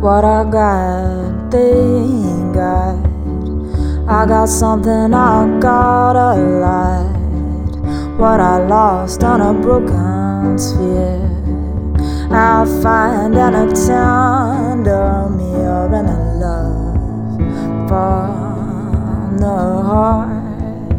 What I got, they ain't got. I got something I gotta light. What I lost on a broken sphere, I'll find in a tender mirror and a love from the heart.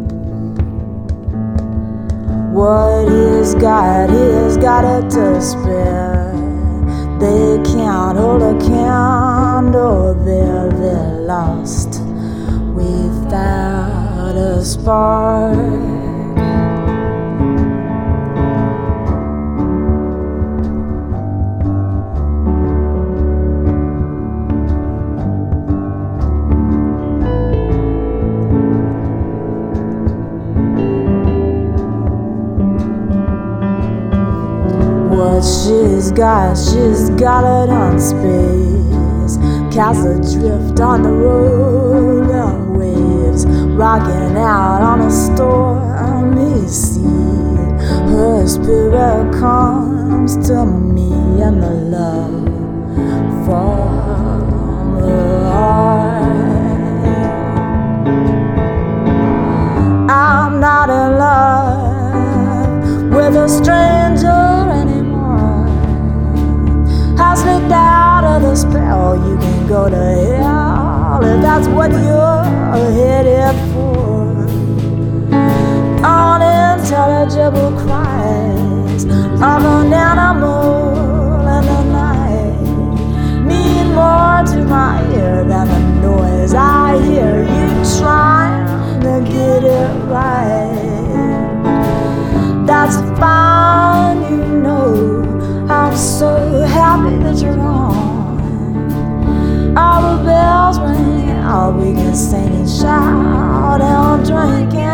What he's got it to spare. They can't hold a candle there, they're lost without a spark. What she's got it on space, cast adrift on the rolling waves, rocking out on a stormy sea. Her spirit comes to me and the love from her heart. I'm not in love with a stranger. I slipped out of the spell. You can go to hell if that's what you're headed for. Unintelligible cries of an animal in the night mean more to my ear than the noise I hear you trying to get it right. That's fine, you know. I'm so happy that you're gone. All the bells ring out, we can sing and shout and drink and